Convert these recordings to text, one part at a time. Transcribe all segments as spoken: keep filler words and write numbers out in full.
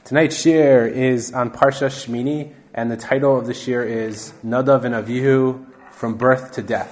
Tonight's shir is on Parsha Shmini, and the title of the shir is Nadav and Avihu, From Birth to Death.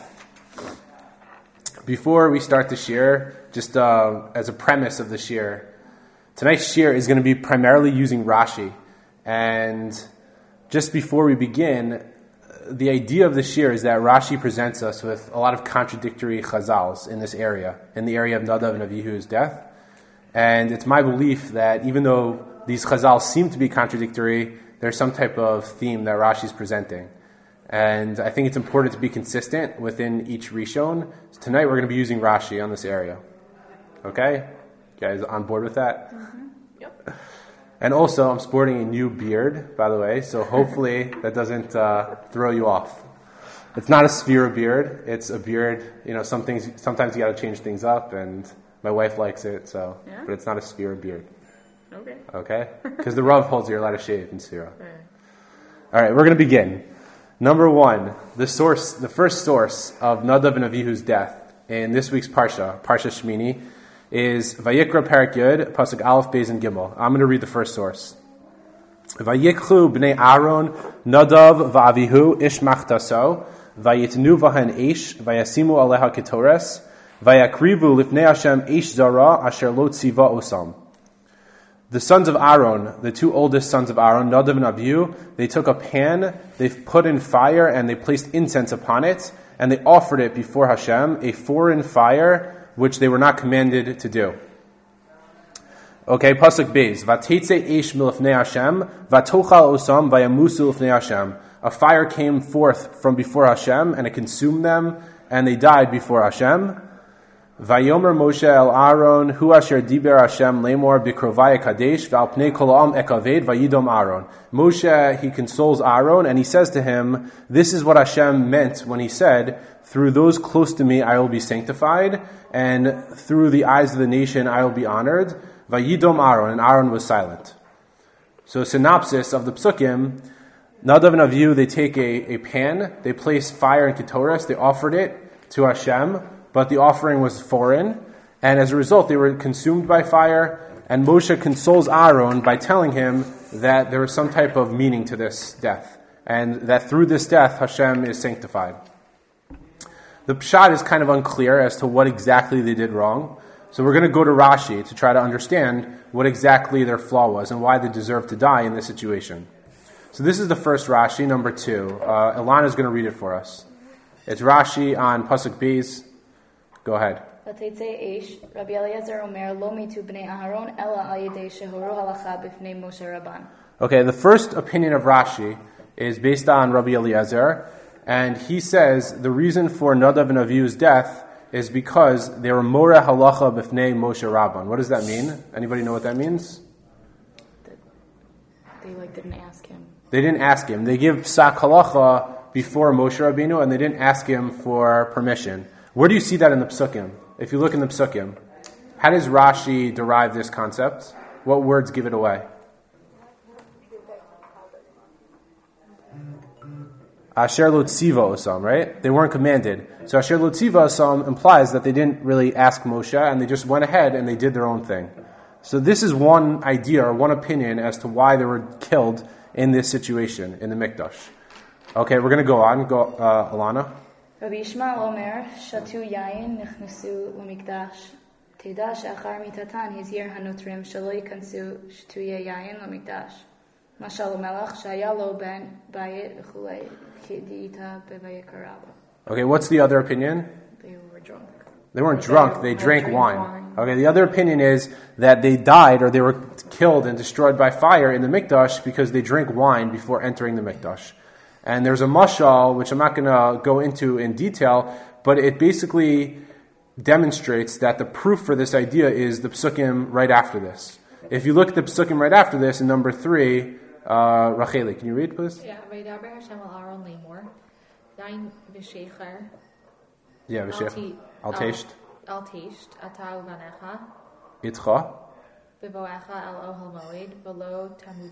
Before we start the shir, just uh, as a premise of the shir, tonight's shir is going to be primarily using Rashi. And just before we begin, the idea of the shir is that Rashi presents us with a lot of contradictory chazals in this area, in the area of Nadav and Avihu's death. And it's my belief that even though these chazals seem to be contradictory, there's some type of theme that Rashi is presenting. And I think it's important to be consistent within each Rishon. So tonight we're going to be using Rashi on this area. Okay? You guys on board with that? Mm-hmm. Yep. And also, I'm sporting a new beard, by the way, so hopefully that doesn't uh, throw you off. It's not a sphere beard. It's a beard. You know, some things, sometimes you got to change things up, and my wife likes it, so. Yeah? But it's not a sphere beard. Okay. Okay? Because the Rav holds you're allowed to shave in Sphira. Right. All right, we're going to begin. Number one, the source, the first source of Nadav and Avihu's death in this week's Parsha, Parsha Shmini, is Vayikra Parak Yud, Pasuk Aleph, Beis, and Gimel. I'm going to read the first source. Vayikchu b'nei Aaron, Nadav v'Avihu, ish machtaso, vayitnu v'han ish, vayasimu aleha ketores, vayakrivu lifnei Hashem ish zara, asher lo tziva osam. The sons of Aaron, the two oldest sons of Aaron, Nadav and Avihu, they took a pan, they put in fire, and they placed incense upon it, and they offered it before Hashem, a foreign fire, which they were not commanded to do. Okay, Pasuk Beis. Vatetze eish milifnei Hashem, vatochal osam vayamusu lifnei Hashem. A fire came forth from before Hashem, and it consumed them, and they died before Hashem. Vayomer Moshe el Aaron, hu asher diber Hashem lemor bikrovaya kadesh, v'al pnei kol ha'am ekaved vayidom Aaron. Moshe, he consoles Aaron, and he says to him, this is what Hashem meant when he said, through those close to me I will be sanctified, and through the eyes of the nation I will be honored. Vayidom Aaron, and Aaron was silent. So synopsis of the psukim, Nadav and Avihu, they take a, a pan, they place fire in Ketores, they offered it to Hashem, but the offering was foreign, and as a result they were consumed by fire, and Moshe consoles Aaron by telling him that there was some type of meaning to this death, and that through this death Hashem is sanctified. The pshat is kind of unclear as to what exactly they did wrong, so we're going to go to Rashi to try to understand what exactly their flaw was and why they deserve to die in this situation. So this is the first Rashi, number two. Uh, Ilana is going to read it for us. It's Rashi on Pasuk Beis. Go ahead. Rabbi Eliezer Omer, lo mitu b'nei Aharon, ela al yedei shehoru halacha b'fnei Moshe Rabban. Okay, the first opinion of Rashi is based on Rabbi Eliezer, and he says the reason for Nadav and Avihu's death is because they were moreh halacha b'fnei Moshe Rabban. What does that mean? Anybody know what that means? They like didn't ask him. They didn't ask him. They give psak halacha before Moshe Rabbeinu, and they didn't ask him for permission. Where do you see that in the psukim? If you look in the psukim, how does Rashi derive this concept? What words give it away? Asher lo tziva osam, right? They weren't commanded. So Asher lo tziva osam implies that they didn't really ask Moshe, and they just went ahead and they did their own thing. So this is one idea or one opinion as to why they were killed in this situation in the Mikdash. Okay, we're going to go on. Go, uh, Alana. Rabbi Yishmael Omer, shatu yayin nichnasu lemikdash, teda she'achar mitatan hizir hanutrim shelo yikansu shtuye yayin lemikdash. Mashal melach shaya lo ben bayit v'chulei chidita bevayikarav. Okay, what's the other opinion? They were drunk. They weren't drunk, they drank wine. Okay, the other opinion is that they died or they were killed and destroyed by fire in the Mikdash because they drank wine before entering the Mikdash. And there's a mashal, which I'm not going to go into in detail, but it basically demonstrates that the proof for this idea is the psukim right after this. If you look at the psukim right after this, in number three, uh, Racheli, can you read, please? Yeah, Vaydaber Hashem al Aaron lemor, Yain v'shecher. Yeah, v'shecher. Al teisht. Al teisht, ata uvanecha. Itcha. V'voecha el ohel moed, v'lo tamut.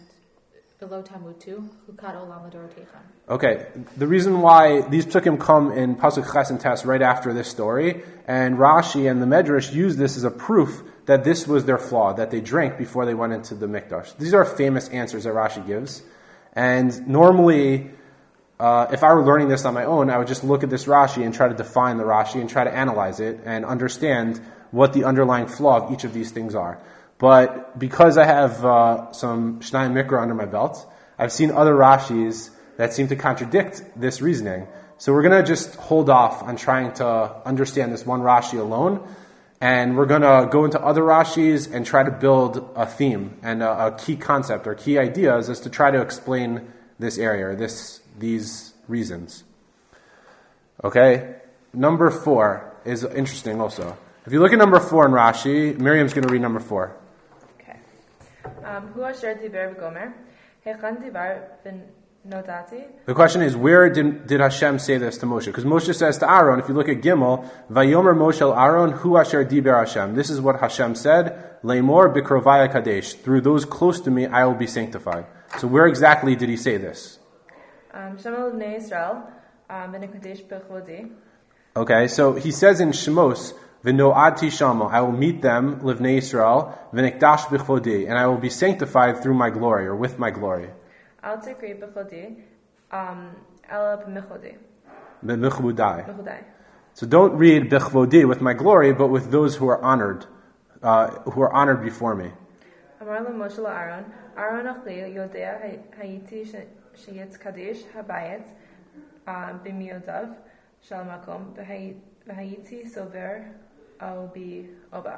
Okay, the reason why these psukim come in Pasuk Ches and Tes right after this story, and Rashi and the Medrash use this as a proof that this was their flaw, that they drank before they went into the mikdash. These are famous answers that Rashi gives. And normally, uh, if I were learning this on my own, I would just look at this Rashi and try to define the Rashi and try to analyze it and understand what the underlying flaw of each of these things are. But because I have uh, some Shnai Mikra under my belt, I've seen other Rashis that seem to contradict this reasoning. So we're going to just hold off on trying to understand this one Rashi alone, and we're going to go into other Rashis and try to build a theme and a, a key concept or key ideas as to try to explain this area, or this these reasons. Okay? Number four is interesting also. If you look at number four in Rashi, Miriam's going to read number four. Okay. Hu asher diber v'gomer, hechan dibar v'nodati. The question is, where did, did Hashem say this to Moshe? Because Moshe says to Aaron, if you look at Gimel, Vayomer Moshe el Aaron, Hu asher diber Hashem. This is what Hashem said, Leimor bikrovaya kadesh. Through those close to me, I will be sanctified. So where exactly did he say this? Shema l'bnei Yisrael, v'nekadesh b'chodi. Okay, so he says in Shemos, V'no'adti shama, I will meet them, livnei Yisrael, v'nikdash b'chodi, and I will be sanctified through my glory, or with my glory. Al tikri b'chodi, ela b'mechodi. B'mechudai. So don't read b'chvodi, with my glory, but with those who are honored, uh, who are honored before me. Amar l'Moshe l'Aaron, Aaron achli yodea hayiti sheyitz kadesh habayet b'miodav shal makom v'hayiti sober al bi obach.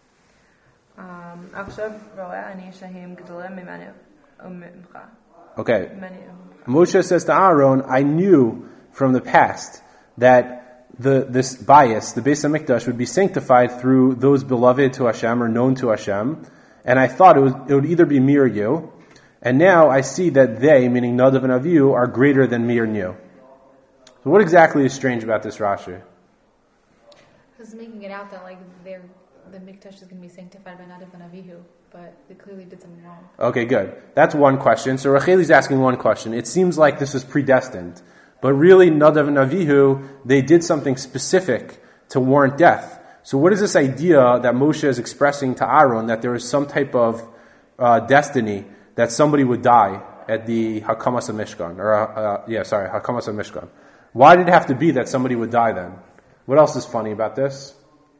Achshav roeh ani shahim gedoleh mimanu umimcha. Okay. Moshe says to Aaron, I knew from the past that the this bias, the Beis HaMikdash, would be sanctified through those beloved to Hashem or known to Hashem, and I thought it would, it would either be me or you, and now I see that they, meaning Nadav and Avihu, are greater than me or you. So what exactly is strange about this Rashi? Because making it out that like they're, the Mikdash is going to be sanctified by Nadav and Avihu, but they clearly did something wrong. Okay, good. That's one question. So Racheli's asking one question. It seems like this is predestined, but really Nadav and Avihu, they did something specific to warrant death. So what is this idea that Moshe is expressing to Aaron, that there is some type of uh, destiny that somebody would die at the Hakamas HaMishkan, or uh, uh, yeah, sorry, Hakamas HaMishkan? Why did it have to be that somebody would die then? What else is funny about this?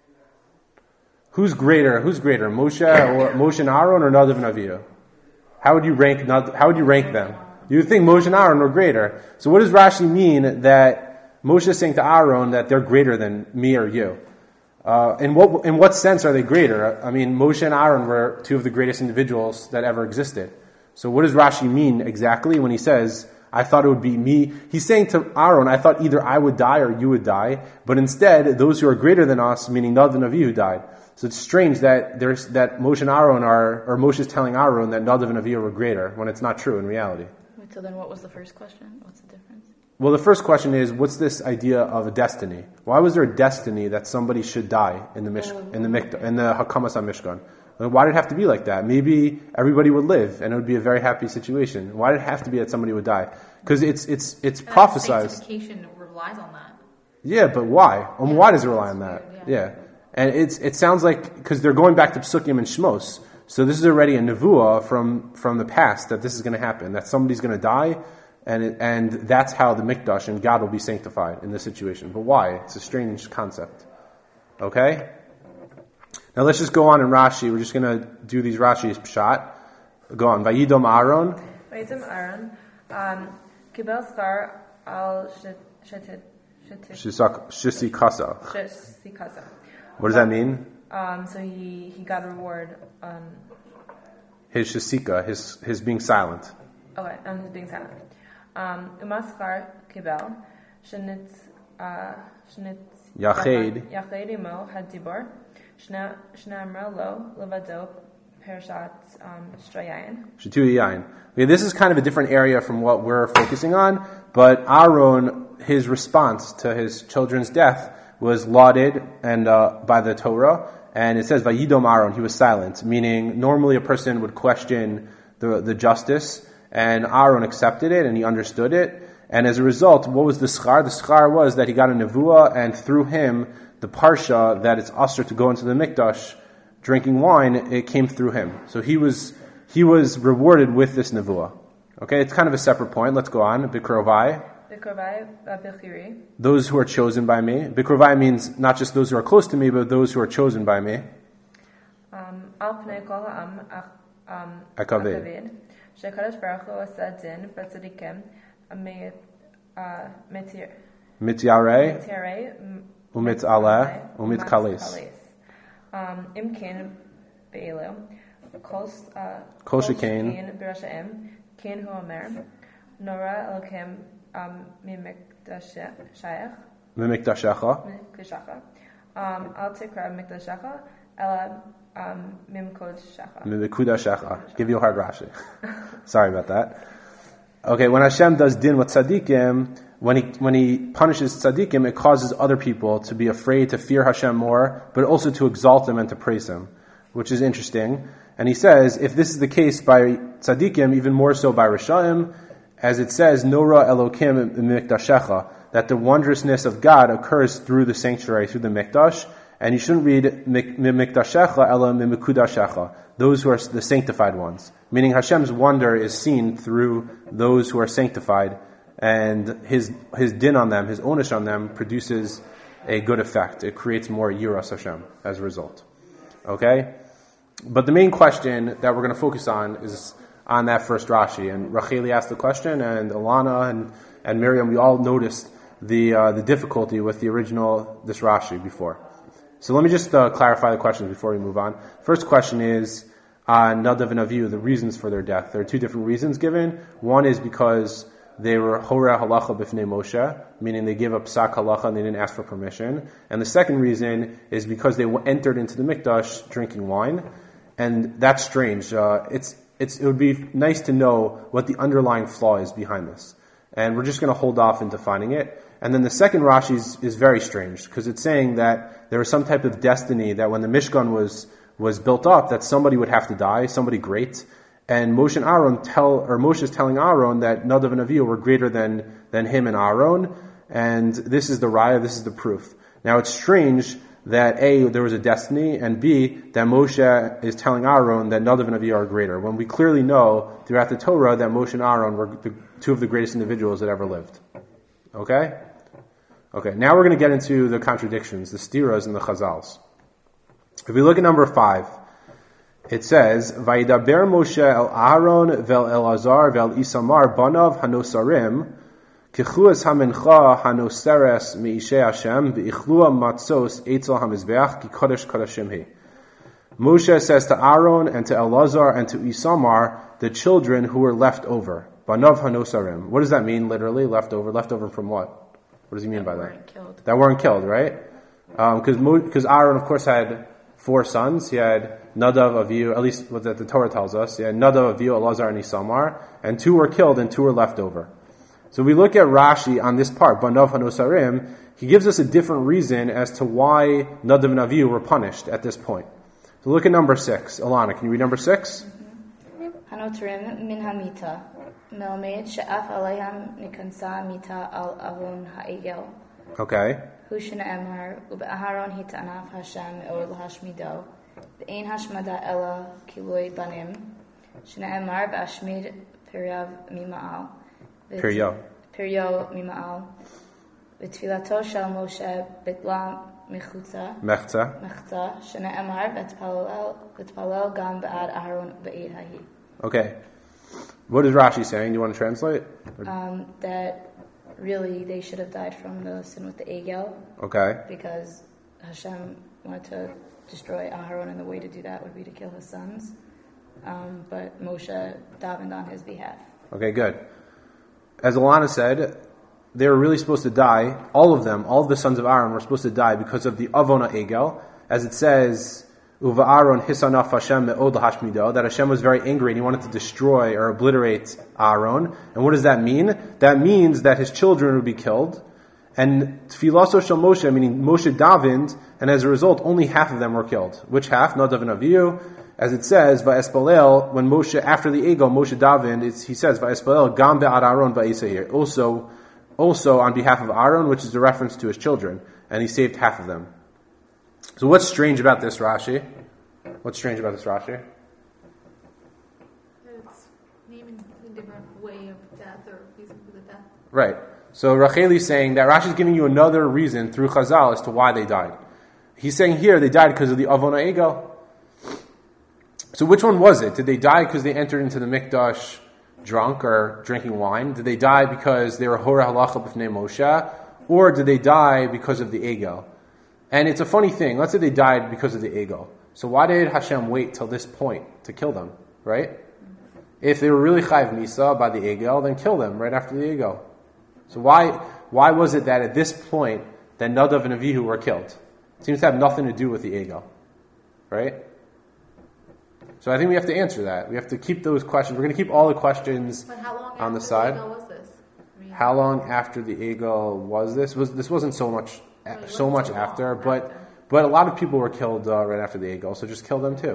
Who's greater? Who's greater, Moshe or Moshe and Aaron, or Nadav and Avihu? How would you rank? How would you rank them? You would think Moshe and Aaron were greater. So what does Rashi mean that Moshe is saying to Aaron that they're greater than me or you? Uh, in what in what sense are they greater? I mean, Moshe and Aaron were two of the greatest individuals that ever existed. So what does Rashi mean exactly when he says, I thought it would be me? He's saying to Aaron, I thought either I would die or you would die, but instead, those who are greater than us, meaning Nadav and Avihu, died. So it's strange that there's that Moshe and Aaron are, or Moshe is telling Aaron that Nadav and Avihu were greater, when it's not true in reality. Wait, so then what was the first question? What's the difference? Well, the first question is, what's this idea of a destiny? Why was there a destiny that somebody should die in the Mish- in the Mikdash, in the Hakamas HaMishkan? Why did it have to be like that? Maybe everybody would live, and it would be a very happy situation. Why did it have to be that somebody would die? Because it's it's it's And prophesized. Sanctification relies on that. Yeah, but why? Um, Yeah, why does it rely on that? weird, Yeah. yeah. And it's it sounds like, because they're going back to Psukim and Shmos, so this is already a nevuah from from the past that this is going to happen, that somebody's going to die, and it, and that's how the Mikdash and God will be sanctified in this situation. But why? It's a strange concept. Okay? Now let's just go on in Rashi. We're just going to do these Rashi's pshat. Go on. Vayidom Aaron. Vayidom Aaron. Kibel schar al shetit. Shisikasa. Shisikasa. What does that mean? Um, so he, he got a reward on his shisika, his his being silent. Okay, on his being silent. Um, Umaskar kibel shenit shenit Yached Yached imo hadibor shna shna amra lo levado pershat shtrayayin. Shtu yayin. Okay, this is kind of a different area from what we're focusing on, but Aaron, his response to his children's death was lauded and uh, by the Torah, and it says Vayidom Aaron, he was silent, meaning normally a person would question the the justice, and Aaron accepted it and he understood it, and as a result, what was the schar? The schar was that he got a nevuah, and through him, the parsha that it's usher to go into the Mikdash drinking wine, it came through him. So he was he was rewarded with this nevuah. Okay, it's kind of a separate point. Let's go on. Bikrovai. Bikrovai b'chiri. Those who are chosen by me. Bikrovai means not just those who are close to me, but those who are chosen by me. Al pnei kol ha'am Akaved. Shekadosh Baruch Hu asa din b'tzadikim mityarei umitzaleh umitkalis. Imkin be'elu kol shekain b'rashaim kin hu omer nora elokim mimikdashech mimikdashecha al tikra mikdashecha ela mimkodashecha mimikudashecha. Give you a hard Rashi. Sorry about that. Okay, when Hashem does din with tzaddikim, when he when he punishes tzaddikim, it causes other people to be afraid, to fear Hashem more, but also to exalt him and to praise him, which is interesting. And he says, if this is the case by tzaddikim, even more so by Rishaim, as it says, Nora Elokim Mikdashecha, that the wondrousness of God occurs through the sanctuary, through the Mikdash, and you shouldn't read Mikdashecha Ela Mimikudashecha, those who are the sanctified ones. Meaning Hashem's wonder is seen through those who are sanctified, and his his din on them, his onish on them, produces a good effect. It creates more yiras Hashem as a result. Okay? But the main question that we're going to focus on is on that first Rashi. And Racheli asked the question, and Alana and, and Miriam, we all noticed the uh, the difficulty with the original, this Rashi before. So let me just uh, clarify the questions before we move on. First question is on Nadav and Avihu, the reasons for their death. There are two different reasons given. One is because they were Horeh Halacha B'fnei Moshe, meaning they gave up Psak Halacha and they didn't ask for permission. And the second reason is because they entered into the Mikdash drinking wine. And that's strange. Uh, it's it's it would be nice to know what the underlying flaw is behind this. And we're just going to hold off in defining it. And then the second Rashi is, is very strange, because it's saying that there was some type of destiny that when the Mishkan was was built up, that somebody would have to die, somebody great. And Moshe and Aaron tell, or Moshe is telling Aaron that Nadav and Avihu were greater than than him and Aaron. And this is the raya, this is the proof. Now it's strange that A, there was a destiny, and B, that Moshe is telling Aaron that Nadav and Avihu are greater, when we clearly know throughout the Torah that Moshe and Aaron were the, two of the greatest individuals that ever lived. Okay? Okay, now we're going to get into the contradictions, the stiras and the chazals. If we look at number five, it says, Vayidaber Moshe el Aaron vel Elazar vel Isamar banav hanosarim Kechuas hamencha hanoseres meishe Hashem ve'ichlua matzos etzel hamizbeach ki kodesh kodashim he. Moshe says to Aaron and to Elazar and to Isamar, the children who were left over. Banav hanosarim. What does that mean literally? Left over? Left over from what? What does he mean that by that? Weren't killed. That weren't killed, right? Because um, because Aaron, of course, had four sons. He had Nadav, Avihu, at least what the, the Torah tells us. He had Nadav, Avihu, Elazar, and Isamar. And two were killed and two were left over. So we look at Rashi on this part, Banav Hanosarim, he gives us a different reason as to why Nadav and Avihu were punished at this point. So look at number six. Alana, can you read number six? Hanotarim min hamita, melmed she'af alayham nikansa mita al avon ha'egel. Okay. Hushana emar, ube'aharon hitanav Hashem or l'hashmido, ve'ein hashmada ela kiloi banim, shana emar ve'ashmid pirav mima'al. Piryo. Piryo mima'al. V'tfilato shel Moshe bitla mechutza. Mechza. Mechza. Shana emar v'tpalel gam ba'ad Aharon ba'id hahi. Okay. What is Rashi saying? Do you want to translate? Um, that really they should have died from the sin with the Egel. Okay. Because Hashem wanted to destroy Aharon, and the way to do that would be to kill his sons. Um, but Moshe davened on his behalf. Okay, good. As Alana said, they were really supposed to die. All of them, all of the sons of Aaron were supposed to die because of the Avona Egel. As it says, Uva Aaron hisanaf Hashem me'od hashmido, that Hashem was very angry and he wanted to destroy or obliterate Aaron. And what does that mean? That means that his children would be killed. And Tfilaso shel Moshe, meaning Moshe davened, and as a result, only half of them were killed. Which half? Nadav and Avihu. As it says, Va'espalel, when Moshe, after the Egel, Moshe davened, it's, he says, Va'espalel gam be'ad Aaron va'isahir. Also, also on behalf of Aaron, which is a reference to his children. And he saved half of them. So what's strange about this, Rashi? What's strange about this Rashi? It's naming a different way of death or reason for the death. Right. So Rachel is saying that Rashi is giving you another reason through Chazal as to why they died. He's saying here they died because of the Avon Egel. So which one was it? Did they die because they entered into the Mikdash drunk or drinking wine? Did they die because they were Hora Halacha B'fnei Moshe? Or did they die because of the Egel? And it's a funny thing. Let's say they died because of the Egel. So why did Hashem wait till this point to kill them? Right? If they were really Chayiv Misa by the Egel, then kill them right after the Egel. So why why was it that at this point that Nadav and Avihu were killed? It seems to have nothing to do with the Egel. Right? So I think we have to answer that. We have to keep those questions. We're going to keep all the questions but how long on the after side. The Egel was this? I mean, how long after the Egel was this? Was this wasn't so much Right, so much too after, long but after. but a lot of people were killed uh, right after the Egel, so just kill them too.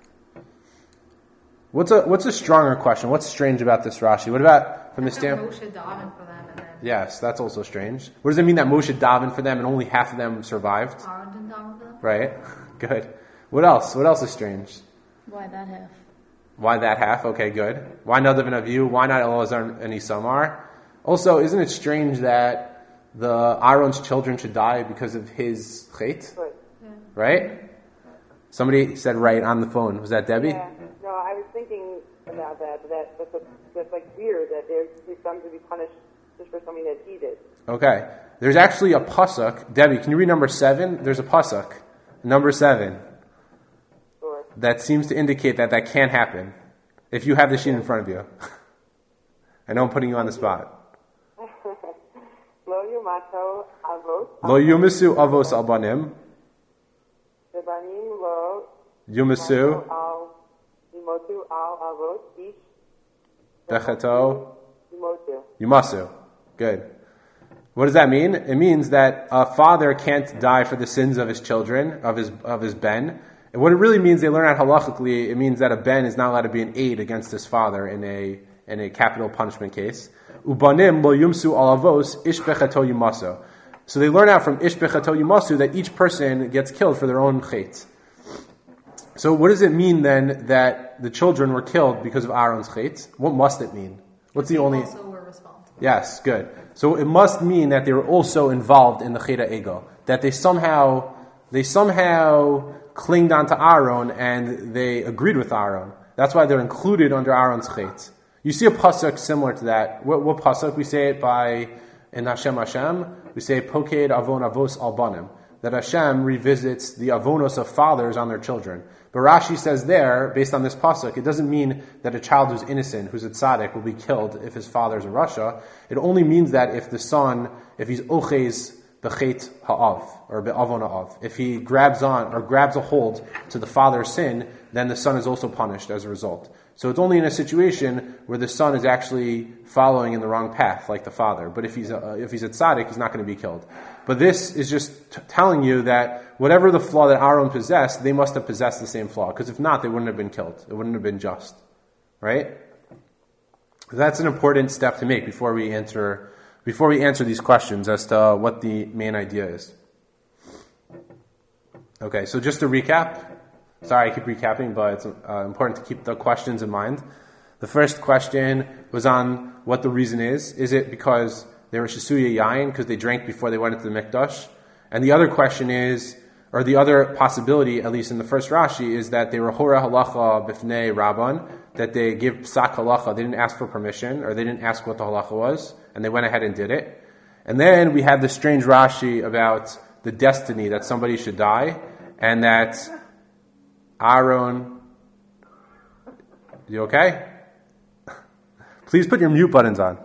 What's a what's a stronger question? What's strange about this Rashi? What about from the standpoint? Moshe davened for them and then Yes, that's also strange. What does it mean that Moshe davened for them and only half of them survived? Aaron didn't daven for them? Right. Good. What else? What else is strange? Why that half? Why that half? Okay, good. Why Nadav and Avihu? Why not Elazar and Isamar? Also, isn't it strange that the Aaron's children should die because of his chait? Right. Yeah. Right? Somebody said right on the phone. Was that Debbie? Yeah. No, I was thinking about that. But that that's, a, that's like weird that their his sons would be punished just for something that he did. Okay. There's actually a pasuk. Debbie, can you read number seven? There's a pasuk, number seven, Sure. that seems to indicate that that can't happen. If you have the sheet in front of you. I know I'm putting you on the spot. Lo yumato avos. Lo yumisu avos al banim. Devanim lo Yumisu al yumotu al avos ish becheto yumotu. yumasu. Good. What does that mean? It means that a father can't die for the sins of his children, of his of his ben. And what it really means, they learn out halachically, it means that a ben is not allowed to be an aid against his father in a in a capital punishment case. Ubanim lo yumsu al avos ish becheto yumasu. So they learn out from ish becheto yumasu that each person gets killed for their own chait. So what does it mean then that the children were killed because of Aaron's chait? What must it mean? What's the only... Also were responsible. Yes, good. So it must mean that they were also involved in the chait ego. That they somehow, they somehow clinged onto Aaron and they agreed with Aaron. That's why they're included under Aaron's chait. You see a pasuk similar to that. What, what pasuk? We say it by, in Hashem Hashem, we say, Poked avon avos al banim. That Hashem revisits the avonos of fathers on their children. But Rashi says there, based on this pasuk, it doesn't mean that a child who's innocent, who's a tzaddik, will be killed if his father's a rasha. It only means that if the son, if he's ochez b'chet ha'av, or be'avon ha'av, if he grabs on, or grabs a hold to the father's sin, then the son is also punished as a result. So it's only in a situation where the son is actually following in the wrong path, like the father. But if he's a, if he's a tzaddik, he's not going to be killed. But this is just t- telling you that whatever the flaw that Aaron possessed, they must have possessed the same flaw. Because if not, they wouldn't have been killed. It wouldn't have been just. Right? That's an important step to make before we answer, before we answer these questions as to what the main idea is. Okay, so just to recap. Sorry, I keep recapping, but it's uh, important to keep the questions in mind. The first question was on what the reason is. Is it because they were Shisuya Yain, because they drank before they went into the Mikdash? And the other question is, or the other possibility, at least in the first Rashi, is that they were Hora Halacha Bifnei Rabban, that they give Psak Halacha, they didn't ask for permission, or they didn't ask what the Halacha was, and they went ahead and did it. And then we have the strange Rashi about the destiny that somebody should die, and that Aaron, you okay? Please put your mute buttons on.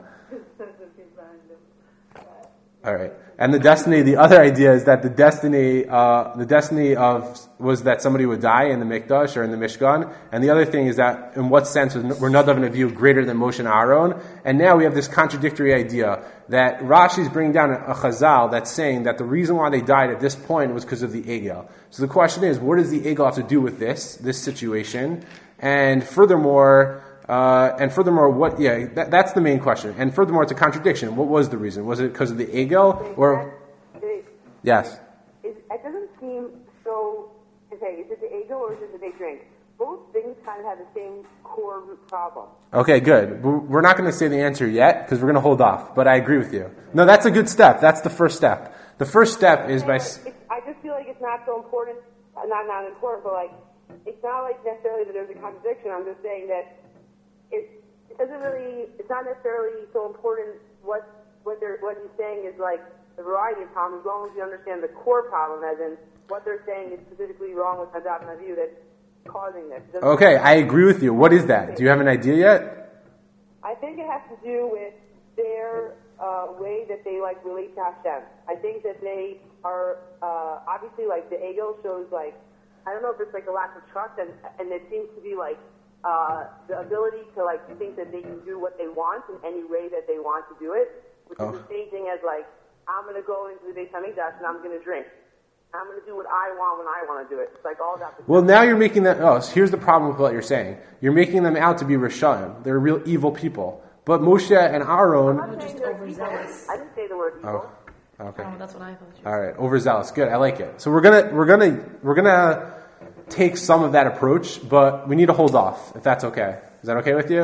All right. And the destiny, the other idea is that the destiny, uh, the destiny of, was that somebody would die in the Mikdash or in the Mishkan. And the other thing is that, in what sense were Nadav and Avihu greater than Moshe and Aaron? And now we have this contradictory idea that Rashi is bringing down a chazal that's saying that the reason why they died at this point was because of the Egel. So the question is, what does the Egel have to do with this, this situation? And furthermore, Uh, and furthermore, what? Yeah, that, that's the main question. And furthermore, it's a contradiction. What was the reason? Was it because of the Egel, or It, yes? it, it doesn't seem so. It hey, is it the ego or is it that they drink? Both things kind of have the same core root problem. Okay, good. We're not going to say the answer yet because we're going to hold off, but I agree with you. No, that's a good step. That's the first step. The first step is by... It's, I just feel like it's not so important, not not important, but like, it's not like necessarily that there's a contradiction. I'm just saying that it, it doesn't really, it's not necessarily so important what what they're what he's saying is like the variety of problems, as long as you understand the core problem, as in what they're saying is specifically wrong with Nadav and Avihu that's causing this. Okay, I agree with you. What is that? Do you have an idea yet? I think it has to do with their uh, way that they like relate to Hashem. I think that they are uh, obviously like the ego shows like, I don't know if it's like a lack of trust, and and it seems to be like uh, the ability to like think that they can do what they want in any way that they want to do it, which oh. is the same thing as like, I'm going to go into the Beis Hamikdash and I'm going to drink. I'm going to do what I want when I want to do it. It's like all that. Well, now you're making them, oh, so here's the problem with what you're saying. You're making them out to be Rishaim. They're real evil people. But Moshe and Aaron... I'm not saying they're overzealous. I didn't say the word evil. Oh, okay. Oh, that's what I thought. All right, overzealous. Good, I like it. So we're gonna we're gonna we're gonna take some of that approach, but we need to hold off, if that's okay. Is that okay with you?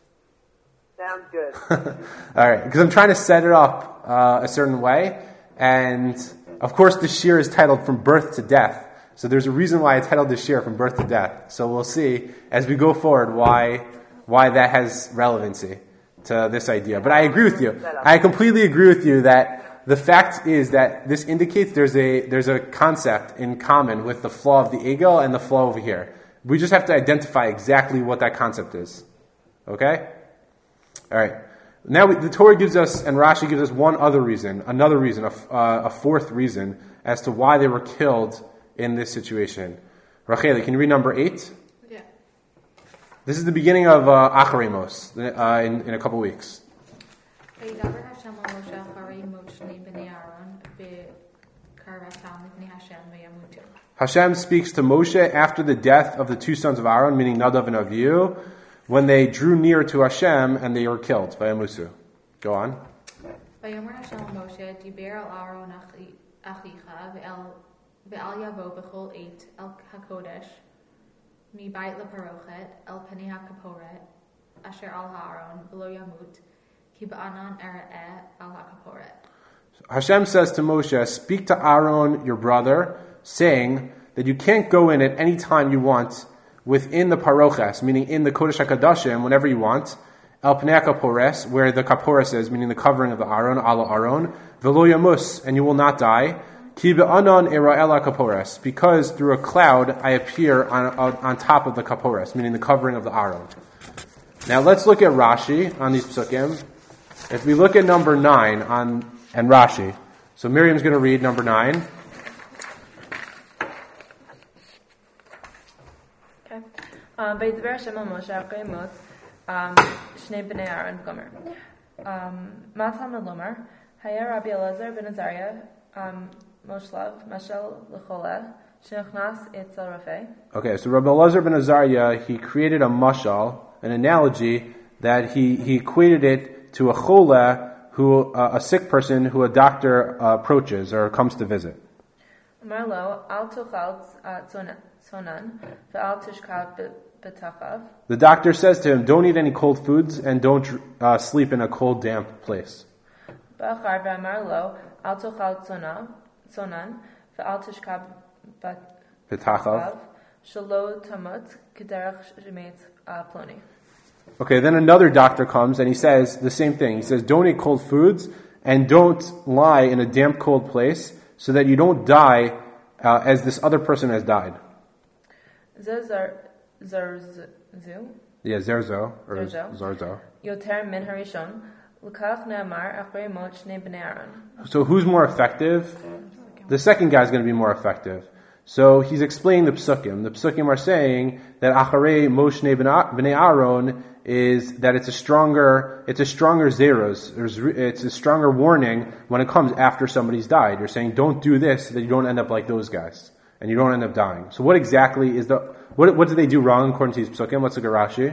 Sounds good. All right, because I'm trying to set it up uh, a certain way, and of course the shir is titled From Birth to Death. So there's a reason why I titled the shir From Birth to Death. So we'll see as we go forward why why that has relevancy to this idea. But I agree with you. I completely agree with you that the fact is that this indicates there's a there's a concept in common with the flaw of the ego and the flaw over here. We just have to identify exactly what that concept is. Okay? All right. Now we, the Torah gives us, and Rashi gives us one other reason, another reason, a, uh, a fourth reason as to why they were killed in this situation. Racheli, can you read number eight? Yeah. This is the beginning of uh, Acharei Mos uh, in, in a couple weeks. Hashem speaks to Moshe after the death of the two sons of Aaron, meaning Nadav and Avihu, when they drew near to Hashem and they were killed by Amusu. Go on. ויאמר השם למשה, דיבר אל אהרון אחיך ואל יבוא בכל עת אל הקודש מבית לפרוכת אל פני הכפורת אשר על הארון ולא ימות כי בענן אראה על הכפורת. Hashem says to Moshe, speak to Aaron, your brother, saying that you can't go in at any time you want within the paroches, meaning in the Kodesh HaKadoshim, whenever you want, El Pnei HaKapores, where the kapores is, meaning the covering of the Aaron, ala Aaron, Velo Yamus, and you will not die, Ki be'anan era'el HaKapores, because through a cloud I appear on, on, on top of the kapores, meaning the covering of the Aaron. Now let's look at Rashi on these psukim. If we look at number nine on and Rashi, so Miriam's going to read number nine. וידבר השם אל משה אחרי מות שני בני אהרון גומר. מה תלמד לומר? היה רבי אלעזר בן עזריה מושלב משל לחולה שנכנס אצל רופא. Okay, so Rabbi Elazar ben Azariah, he created a mashal, an analogy that he, he equated it to a chola, who uh, a sick person who a doctor uh, approaches or comes to visit. אמר לו, אל תאכל צונן ואל תשכב בתחתיו. The doctor says to him, don't eat any cold foods and don't uh, sleep in a cold, damp place. באחר ואמר לו, אל תאכל צונן ואל תשכב בתחתיו שלא תמות כדרך שמת פלוני. Okay, then another doctor comes and he says the same thing. He says, don't eat cold foods and don't lie in a damp, cold place so that you don't die uh, as this other person has died. Zarzu? Yeah, Zerzo, or Zarzo. Yoter min harishon, l'kach ne'amar achrei mot shnei bnei Aaron. So who's more effective? The second guy is going to be more effective. So he's explaining the psukim. The psukim are saying that acharei mot shnei bnei Aaron is that it's a stronger, it's a stronger zeros. There's, it's a stronger warning when it comes after somebody's died. You're saying don't do this so that you don't end up like those guys and you don't end up dying. So what exactly is the what? What did they do wrong according to these psukim? Let's look at Rashi.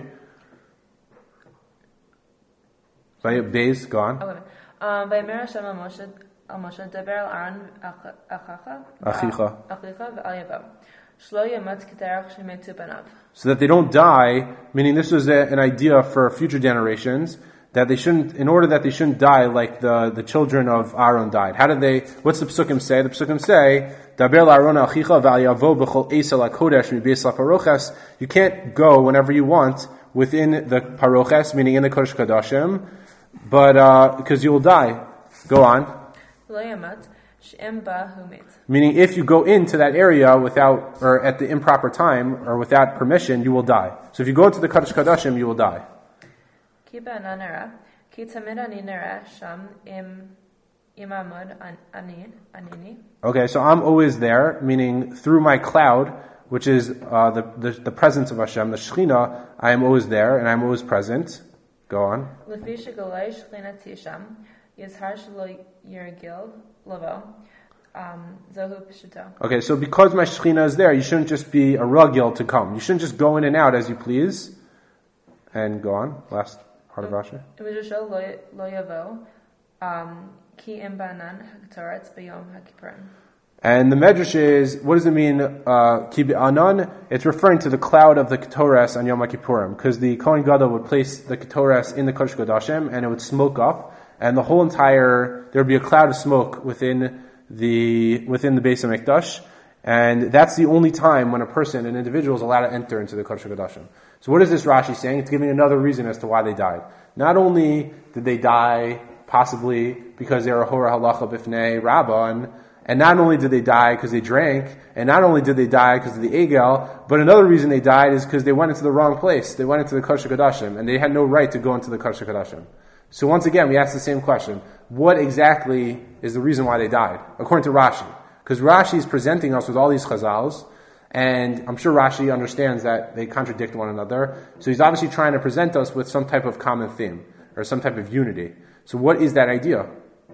Beis, go on. Vayomer Hashem el Moshe al Moshe deber el Aaron achicha achicha ve'al yavo. shlo yamut k'derech shemetu banav. So that they don't die, meaning this was a, an idea for future generations, that they shouldn't, in order that they shouldn't die like the, the children of Aaron died. How did they, what's the psukim say? The psukim say, Daber la'aron achicha v'ayavo b'chol eisel ha'kodesh mi'beis la'paroches. You can't go whenever you want within the paroches, meaning in the Kodesh Kodashim, but, uh, because you will die. Go on. Meaning if you go into that area without, or at the improper time, or without permission, you will die. So if you go into the Kodesh Kodashim, you will die. Okay, so I'm always there, meaning through my cloud, which is uh, the, the the presence of Hashem, the Shekhinah, I am always there, and I'm always present. Go on. Okay, so because my Shekhinah is there, you shouldn't just be a ragil to come. You shouldn't just go in and out as you please. And go on, last part of Rashi. And the Medrash is, what does it mean, Ki B'anan? It's referring to the cloud of the Ketores on Yom HaKippurim, because the Kohen Gadol would place the Ketores in the Kodesh Kodashim, and it would smoke up, and the whole entire, there would be a cloud of smoke within the, within the Beis HaMikdash, and that's the only time when a person, an individual, is allowed to enter into the Kodesh Kodashim. So what is this Rashi saying? It's giving another reason as to why they died. Not only did they die, possibly, because they were Hora Halacha Bifnei Rabban, and not only did they die because they drank, and not only did they die because of the Egel, but another reason they died is because they went into the wrong place. They went into the Kodesh Kodashim, and they had no right to go into the Kodesh Kodashim. So once again, we ask the same question. What exactly is the reason why they died? According to Rashi. Because Rashi is presenting us with all these chazals, and I'm sure Rashi understands that they contradict one another. So he's obviously trying to present us with some type of common theme, or some type of unity. So what is that idea?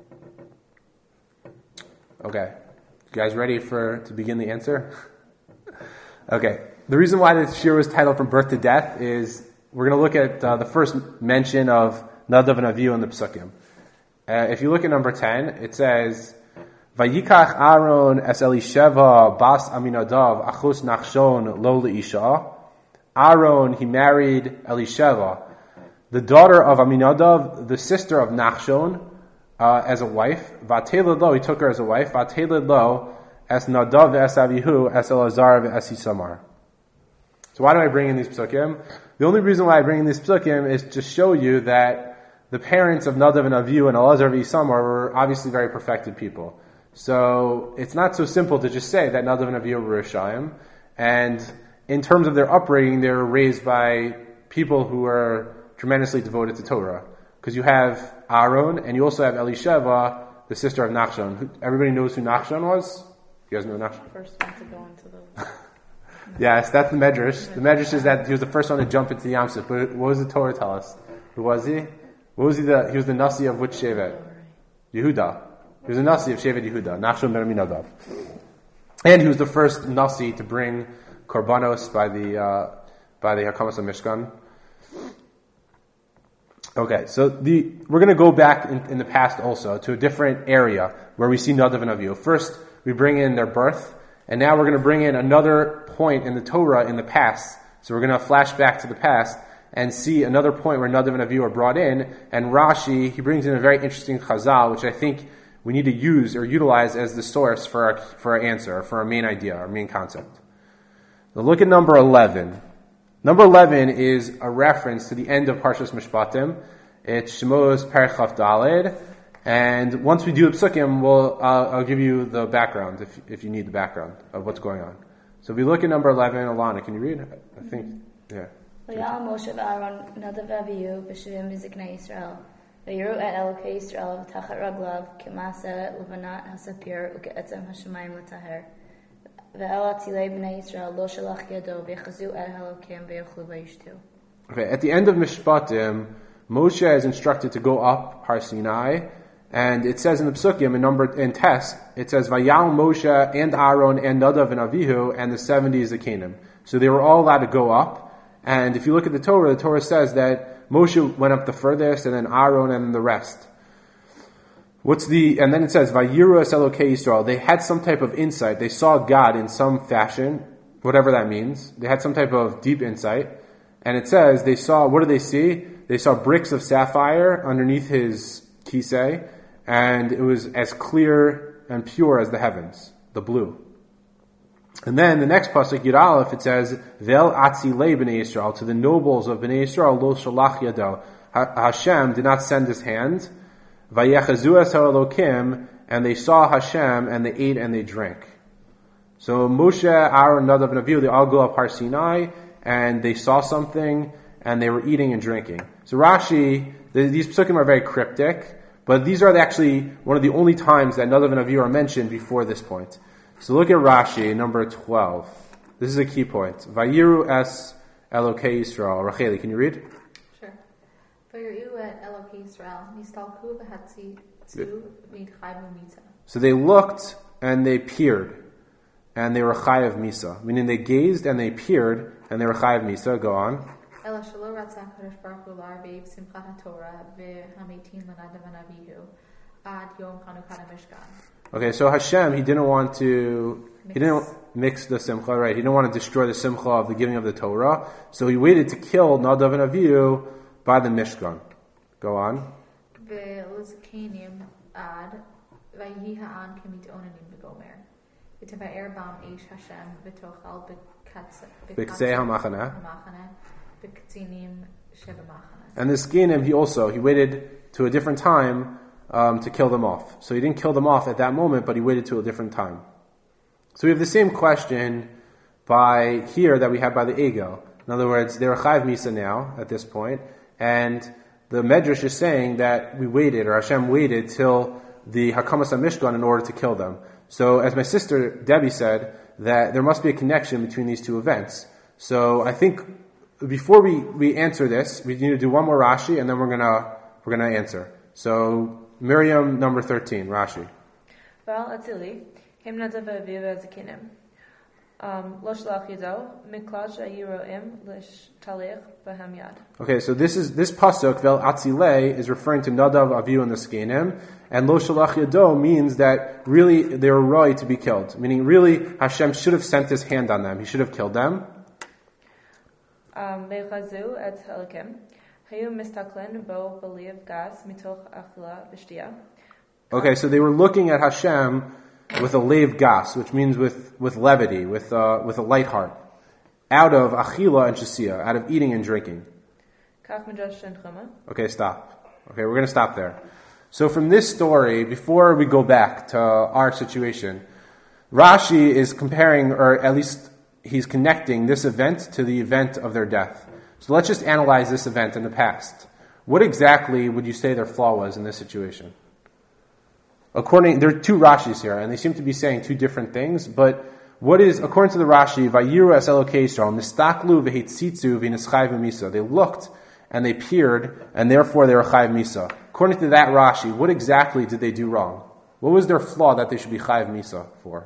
Okay. You guys ready for to begin the answer? Okay. The reason why this shir was titled From Birth to Death is we're going to look at uh, the first mention of Nadav and Avihu in the Psukim. Uh, if you look at number ten, it says, Vayikach Aaron es Elisheva bas Aminadav achus Nachshon lo leisha. Aaron, he married Elisheva, the daughter of Aminadav, the sister of Nachshon, Uh, as a wife. Vatelid lo, he took her as a wife. Vatelid lo, as Nadav es Avihu, as Elazar es Isamar. So why do I bring in these psukim? The only reason why I bring in these psukim is to show you that the parents of Nadav and Avihu and Elazar and Isamar were obviously very perfected people. So it's not so simple to just say that Nadav and Avihu were Rishayim. And in terms of their upbringing, they were raised by people who were tremendously devoted to Torah. Because you have Aaron, and you also have Elisheva, the sister of Nachshon. Everybody knows who Nachshon was? You guys know Nachshon? First one to go into the... Yes, that's the Medrash. The Medrash is that he was the first one to jump into the Yam Suf. But what does the Torah tell us? Who was he? What was he? The, he was the Nasi of which Shevet? Yehuda. He was the Nasi of Shevet Yehuda. Nachshon ben Aminadav. And he was the first Nasi to bring Korbanos by the uh, by the Hakamas of Mishkan. Okay, so the we're going to go back in, in the past also to a different area where we see Nadav and Avihu. First, we bring in their birth, and now we're going to bring in another point in the Torah in the past. So we're going to flash back to the past and see another point where Nadav and Avihu are brought in, and Rashi, he brings in a very interesting chazal, which I think we need to use or utilize as the source for our, for our answer, for our main idea, our main concept. So look at number eleven. Number eleven is a reference to the end of Parshas Mishpatim. It's Shemos Perek Chaf Daled, and once we do the Psukim, we'll uh, I'll give you the background if if you need the background of what's going on. So if we look at number eleven, Alana, can you read? I think, yeah. ויעל משה ואהרון נדב ואביהו בשבעים מזקני ישראל ויראו את אלוקי ישראל תחת רגליו כמעשה לבנת הספיר וכעצם השמיים לטהר. Okay, at the end of Mishpatim, Moshe is instructed to go up Har Sinai, and it says in the Psukim, in number in Tes, it says Vayal Moshe and Aaron and Nadav and Avihu and the seventy is the Canaan. So they were all allowed to go up. And if you look at the Torah, the Torah says that Moshe went up the furthest, and then Aaron and the rest. What's the, and then it says, Vayiru es Elokei Yisrael. They had some type of insight. They saw God in some fashion. whatever that means. They had some type of deep insight. And it says they saw, what did they see? They saw bricks of sapphire underneath his kisei, and it was as clear and pure as the heavens, the blue. And then the next pasuk, Yud Aleph, it says, Vel atzilei b'nei Yisrael, to the nobles of b'nei Yisrael, lo shalach yado. Hashem did not send his hand. Vayechazu es ha'elokim, and they saw Hashem, and they ate and they drank. So Moshe, Aaron, Nadav, and Avihu, they all go up Har Sinai, and they saw something, and they were eating and drinking. So Rashi, the, these psukim are very cryptic, but these are actually one of the only times that Nadav and Avihu are mentioned before this point. So look at Rashi, number twelve. This is a key point. Vayiru es Elokei Yisrael. Racheli, can you read? Sure. Vayiru et Elokei Yisrael. Nistalku v'hatzi tzu v'chayvu misa. So they looked and they peered, and they were chayav misa. Meaning they gazed and they peered, and they were chayav misa. Go on. Ela shelo ratzah kadosh baruch hu la'arveiv simchat haTorah v'hametin l'nadav and Avihu ad yom Chanukah Mishkan. Okay, so Hashem, he didn't want to, mix. he didn't mix the simcha, right? He didn't want to destroy the simcha of the giving of the Torah, so he waited to kill Nadav and Avihu by the Mishkan. Go on. Ve'lizkanim ad v'yihi ha'an kemit onanim v'gomer v'teva'er bam eish Hashem v'tochal b'ktzei ha'machaneh b'ktzinim sheva machaneh. And the Zkanim, he also, he waited to a different time Um, to kill them off. So he didn't kill them off at that moment, but he waited to a different time. So we have the same question by here that we have by the Egel. In other words, they're Chayav Misa now at this point, and the Medrash is saying that we waited, or Hashem waited till the Hakamas HaMishkan in order to kill them. So as my sister Debbie said, that there must be a connection between these two events. So I think before we, we answer this, we need to do one more Rashi, and then we're gonna we're gonna answer. So Miriam, number thirteen, Rashi. Val atzili, him nadav v'aviv azakinim. Lo shlach yado, miklash ayiroim lish talich b'hem yad. Okay, so this is this pasuk vel atzilei is referring to Nadav, Avihu, and the Zkanim, and lo shalach yado means that really they were right to be killed. Meaning, really Hashem should have sent His hand on them. He should have killed them. Ve'chazu et halakim. Okay, so they were looking at Hashem with a leiv gas, which means with, with levity, with uh, with a light heart, out of achila and shasiya, out of eating and drinking. Okay, stop. Okay, we're going to stop there. So from this story, before we go back to our situation, Rashi is comparing, or at least he's connecting this event to the event of their death. So let's just analyze this event in the past. What exactly would you say their flaw was in this situation? According, there are two Rashis here, and they seem to be saying two different things, but what is, according to the Rashi, Vayiru es Elokei Yisrael, Nistaklu v'hitzitzu v'nischayv misa. They looked, and they peered, and therefore they were chayv misa. According to that Rashi, what exactly did they do wrong? What was their flaw that they should be chayv misa for?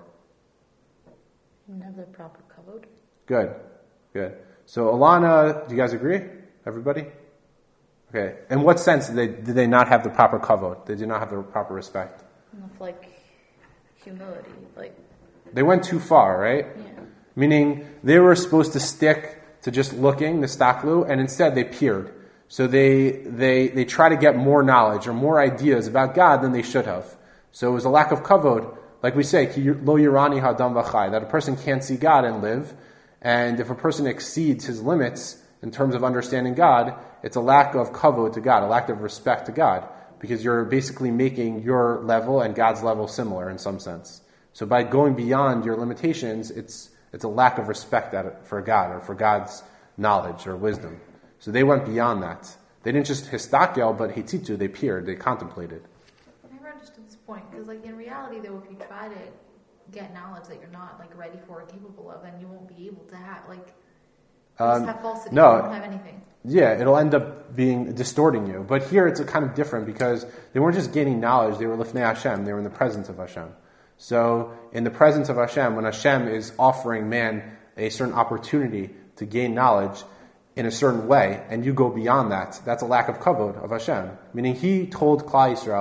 Didn't have the proper kavod. Good, good. So Alana, do you guys agree? Everybody? Okay. In what sense did they did they not have the proper kavod? They did not have the proper respect. Enough like humility, like they went too far, right? Yeah. Meaning they were supposed to stick to just looking, the staklu, and instead they peered. So they they they try to get more knowledge or more ideas about God than they should have. So it was a lack of kavod, like we say, lo yirani hadam v'chai, that a person can't see God and live. And if a person exceeds his limits in terms of understanding God, it's a lack of kavod to God, a lack of respect to God, because you're basically making your level and God's level similar in some sense. So by going beyond your limitations, it's it's a lack of respect for God or for God's knowledge or wisdom. So they went beyond that. They didn't just histakel, but hitzitu, they peered, they contemplated. I never understood this point, because like in reality though, if you try to get knowledge that you're not like ready for or capable of, then you won't be able to have like you um, just have falsity. No, you don't have anything. Yeah, it'll end up being distorting you. But here it's a kind of different because they weren't just gaining knowledge; they were lifnei Hashem. They were in the presence of Hashem. So in the presence of Hashem, when Hashem is offering man a certain opportunity to gain knowledge in a certain way, and you go beyond that, that's a lack of kavod of Hashem. Meaning He told Klal Yisrael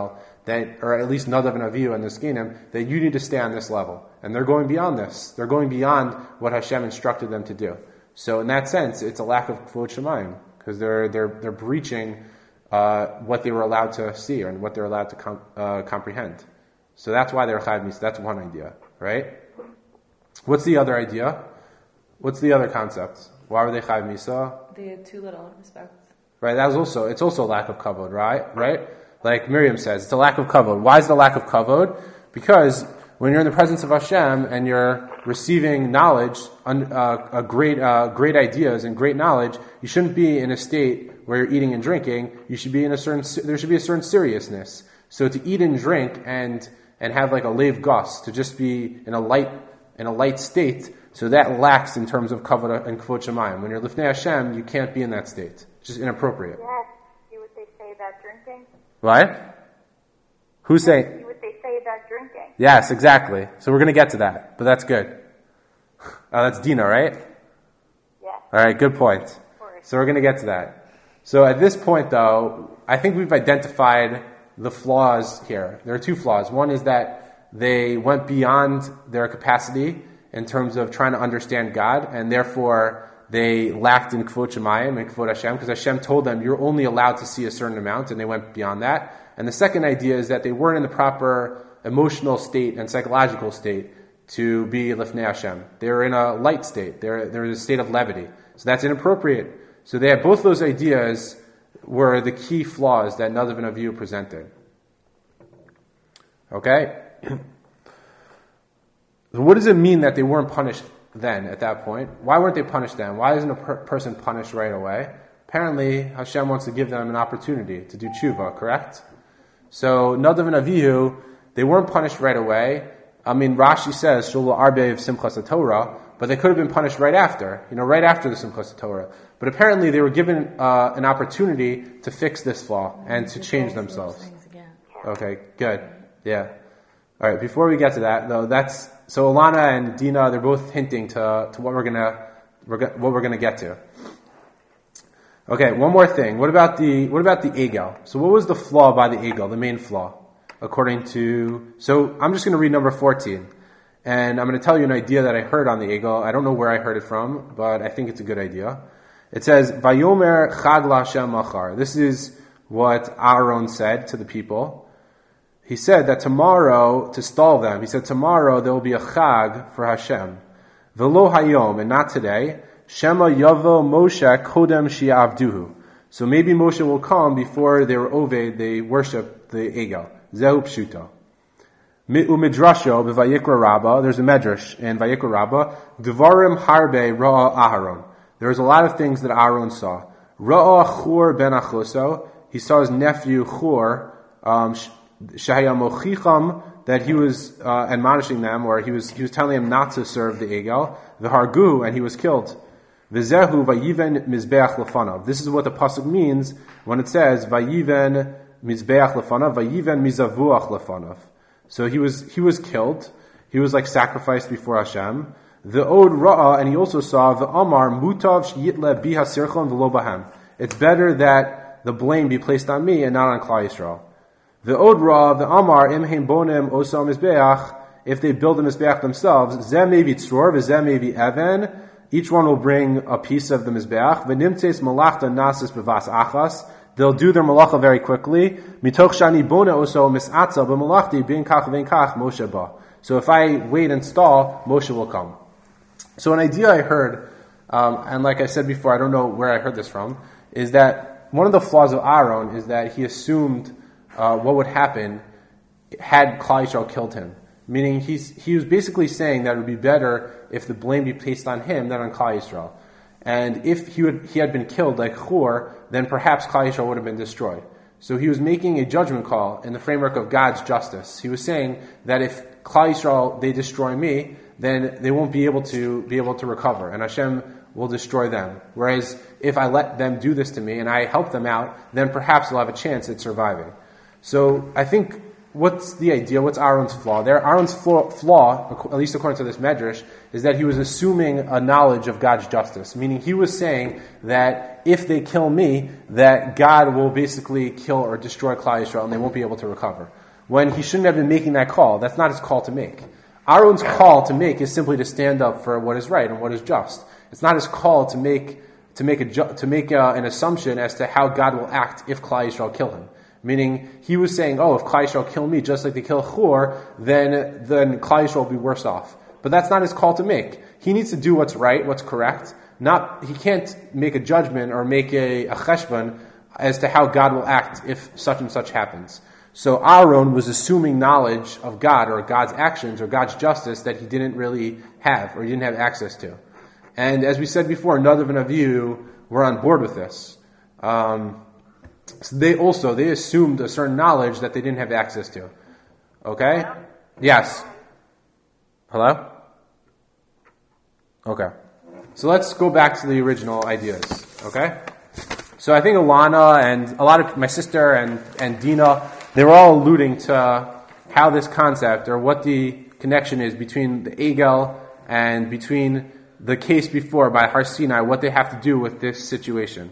that, or at least Nadav and Avihu and the Zkenim, that you need to stay on this level. And they're going beyond this. They're going beyond what Hashem instructed them to do. So in that sense, it's a lack of Kvod Shemayim, because they're, they're, they're breaching uh, what they were allowed to see and what they're allowed to com- uh, comprehend. So that's why they're Chayav Misa. That's one idea, right? What's the other idea? What's the other concept? Why were they Chayav Misa? They had too little respect. Right, that was also, it's also a lack of kavod, right? Right? Like Miriam says, it's a lack of kavod. Why is it a lack of kavod? Because when you're in the presence of Hashem and you're receiving knowledge, uh, a great, uh, great ideas and great knowledge, you shouldn't be in a state where you're eating and drinking. You should be in a certain, there should be a certain seriousness. So to eat and drink and, and have like a leiv gus, to just be in a light, in a light state, so that lacks in terms of kavod and kvod shemayim. When you're lifnei Hashem, you can't be in that state. It's just inappropriate. Yes. See what they say about drinking? What? Who's saying? See what they say about drinking? Yes, exactly. So we're going to get to that, but that's good. Uh, that's Dina, right? Yeah. All right, good point. So we're going to get to that. So at this point, though, I think we've identified the flaws here. There are two flaws. One is that they went beyond their capacity in terms of trying to understand God, and therefore they lacked in Kvod Shemayim and Kvod Hashem, because Hashem told them, you're only allowed to see a certain amount, and they went beyond that. And the second idea is that they weren't in the proper emotional state and psychological state to be Lifnei Hashem. They're in a light state. They're, they're in a state of levity. So that's inappropriate. So they have both those ideas were the key flaws that Nadav and Avihu presented. Okay? What does it mean that they weren't punished then, at that point? Why weren't they punished then? Why isn't a per- person punished right away? Apparently, Hashem wants to give them an opportunity to do tshuva, correct? So, Nadav and Avihu, they weren't punished right away. I mean, Rashi says, Shula Arbev Simchas Torah, but they could have been punished right after, you know, right after the Simchas Torah. But apparently they were given uh, an opportunity to fix this flaw and to change themselves. Okay, good. Yeah. All right, before we get to that, though, that's, so Alana and Dina, they're both hinting to, to what we're gonna, we're go, what we're gonna get to. Okay, one more thing. What about the, what about the Egel? So what was the flaw by the Egel, the main flaw? According to, so I'm just gonna read number fourteen. And I'm gonna tell you an idea that I heard on the Egel. I don't know where I heard it from, but I think it's a good idea. It says, Vayomer Chag LaHashem Machar. This is what Aaron said to the people. He said that tomorrow, to stall them, he said tomorrow there will be a Chag for Hashem. Velo Hayom, and not today. Shema Yavo Moshe Kodem Shi'avduhu. So maybe Moshe will come before they were Oved, they worship the Egel. Zehu Pshuto. Umidrasho b'Vayikra Rabbah. There's a medrash in Vayikra Rabbah. Devarim Harbe Ra'a Aharon. There was a lot of things that Aaron saw. Ra'a Chur ben Achoso. He saw his nephew Chur, um, Shahaya Mochicham, that he was uh, admonishing them, or he was he was telling them not to serve the Egel. The Hargu, and he was killed. V'zehu vayiven mizbeach lefanav. This is what the pasuk means when it says vayiven mizbeach lefanav, vayiven mizavuach lefanav. So he was he was killed. He was like sacrificed before Hashem. The od ra'a, and he also saw the amar mutav shiyitle biha sirchon v'lo bahem. It's better that the blame be placed on me and not on Klal Yisrael. The od ra'a, the amar imheim bonem osam mizbeach. If they build a mizbeach themselves, zeh mevi tzror v'zeh mevi even. Each one will bring a piece of the mizbeach. V'nimtzeis malachta nasis b'vas achas. They'll do their malacha very quickly. Mitoch shani bona oso misatza b'malachti bin kach v'in kach Moshe ba. So if I wait and stall, Moshe will come. So an idea I heard, um, and like I said before, I don't know where I heard this from, is that one of the flaws of Aaron is that he assumed uh, what would happen had Klal Yisrael killed him. Meaning he's, he was basically saying that it would be better if the blame be placed on him than on Klal Yisrael. And if he, would, he had been killed like Chur, then perhaps Klal Yisrael would have been destroyed. So he was making a judgment call in the framework of God's justice. He was saying that if Klal Yisrael, they destroy me, then they won't be able to be able to recover, and Hashem will destroy them. Whereas if I let them do this to me and I help them out, then perhaps they'll have a chance at surviving. So I think, what's the idea? What's Aaron's flaw there? Aaron's flaw, flaw, at least according to this medrash, is that he was assuming a knowledge of God's justice. Meaning he was saying that if they kill me, that God will basically kill or destroy Klal Yisrael and they won't be able to recover. when he shouldn't have been making that call. That's not his call to make. Aaron's call to make is simply to stand up for what is right and what is just. It's not his call to make to make a to make a, an assumption as to how God will act if Klal Yisrael kill him. Meaning, he was saying, "Oh, if Klal Yisrael kill me, just like they kill Chur, then then Klal Yisrael will be worse off." But that's not his call to make. He needs to do what's right, what's correct. Not he can't make a judgment or make a, a cheshbon as to how God will act if such and such happens. So Aaron was assuming knowledge of God or God's actions or God's justice that he didn't really have or he didn't have access to. And as we said before, Nadav and Avihu were on board with this. Um, so they also, they assumed a certain knowledge that they didn't have access to. Okay? Yes. Hello? Okay. So let's go back to the original ideas. Okay? So I think Alana and a lot of my sister and, and Dina, they were all alluding to how this concept or what the connection is between the Egel and between the case before by Har Sinai, what they have to do with this situation.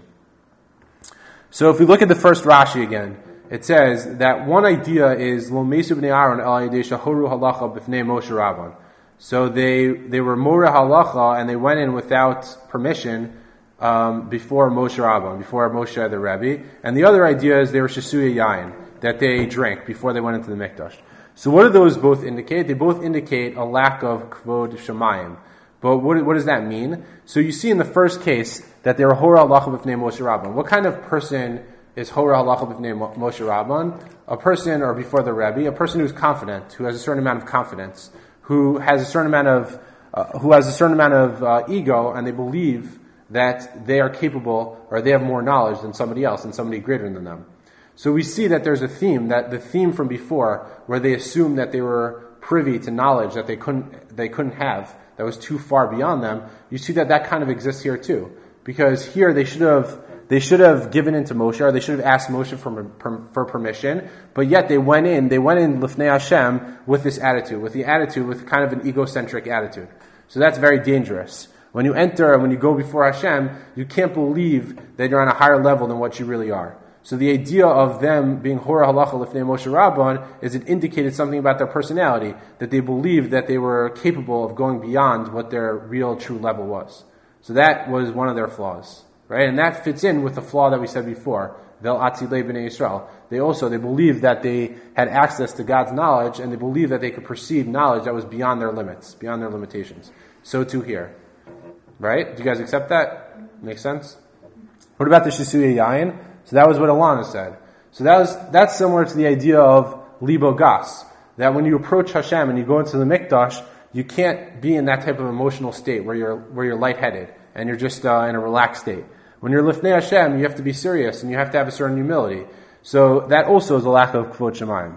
So if we look at the first Rashi again, it says that one idea is Lo Mesu b'nei Aaron el yedei shahoru halacha b'fnei Moshe Rabban. So they they were Moreh halacha and they went in without permission um, before Moshe Rabban, before Moshe the Rebbe. And the other idea is they were Shesuya Yain, that they drank before they went into the Mikdash. So what do those both indicate? They both indicate a lack of Kvod Shemayim. But what, what does that mean? So you see in the first case that they were Hora halacha b'fnei Moshe Rabban. What kind of person is Hora halacha b'fnei Moshe Rabban? A person, or before the Rebbe, a person who's confident, who has a certain amount of confidence, who has a certain amount of, uh, who has a certain amount of uh, ego, and they believe that they are capable, or they have more knowledge than somebody else, than somebody greater than them. So we see that there's a theme, that the theme from before, where they assumed that they were privy to knowledge that they couldn't, they couldn't have, that was too far beyond them. You see that that kind of exists here too. Because here they should have, they should have given in to Moshe, or they should have asked Moshe for, for permission, but yet they went in, they went in Lifnei Hashem with this attitude, with the attitude, with kind of an egocentric attitude. So that's very dangerous. When you enter and when you go before Hashem, you can't believe that you're on a higher level than what you really are. So the idea of them being Hora halacha lifnei Moshe Rabban is it indicated something about their personality, that they believed that they were capable of going beyond what their real true level was. So that was one of their flaws, right? And that fits in with the flaw that we said before, Vel atzilei b'nei Yisrael. They also, they believed that they had access to God's knowledge, and they believed that they could perceive knowledge that was beyond their limits, beyond their limitations. So too here. Right? Do you guys accept that? Makes sense? What about the Shesuya Yain? So that was what Alana said. So that was, that's similar to the idea of Libo Gas. That when you approach Hashem and you go into the Mikdash, you can't be in that type of emotional state where you're, where you're lightheaded and you're just uh, in a relaxed state. When you're Lifnei Hashem, you have to be serious and you have to have a certain humility. So that also is a lack of Kvod Shemayim.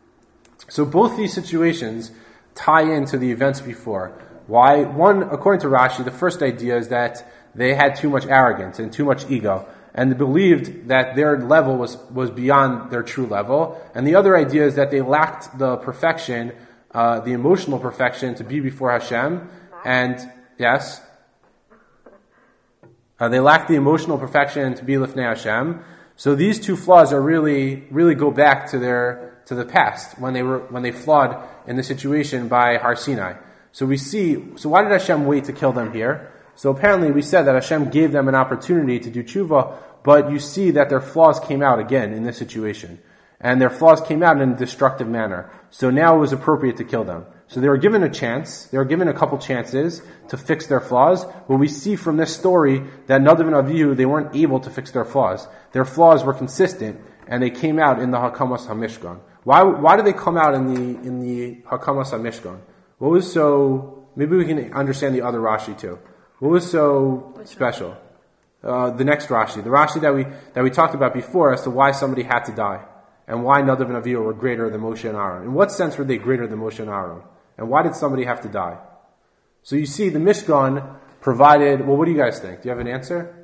So both these situations tie into the events before. Why? One, according to Rashi, the first idea is that they had too much arrogance and too much ego, and they believed that their level was, was beyond their true level. And the other idea is that they lacked the perfection, uh, the emotional perfection to be before Hashem. And, yes? Uh, they lacked the emotional perfection to be Lifnei Hashem. So these two flaws are really, really go back to their, to the past, when they were, when they flawed in the situation by Har Sinai. So we see, so why did Hashem wait to kill them here? So apparently we said that Hashem gave them an opportunity to do tshuva, but you see that their flaws came out again in this situation. And their flaws came out in a destructive manner. So now it was appropriate to kill them. So they were given a chance, they were given a couple chances to fix their flaws, but we see from this story that Nadav and Avihu, they weren't able to fix their flaws. Their flaws were consistent, and they came out in the Hakamas HaMishkan. Why, why did they come out in the, in the Hakamas HaMishkan? What was so, maybe we can understand the other Rashi too. What was so special? Uh, the next Rashi, the Rashi that we, that we talked about before as to why somebody had to die. And why Nadav and Avihu were greater than Moshe and Aaron. In what sense were they greater than Moshe and Aaron? And why did somebody have to die? So you see the Mishkan provided, well what do you guys think? Do you have an answer?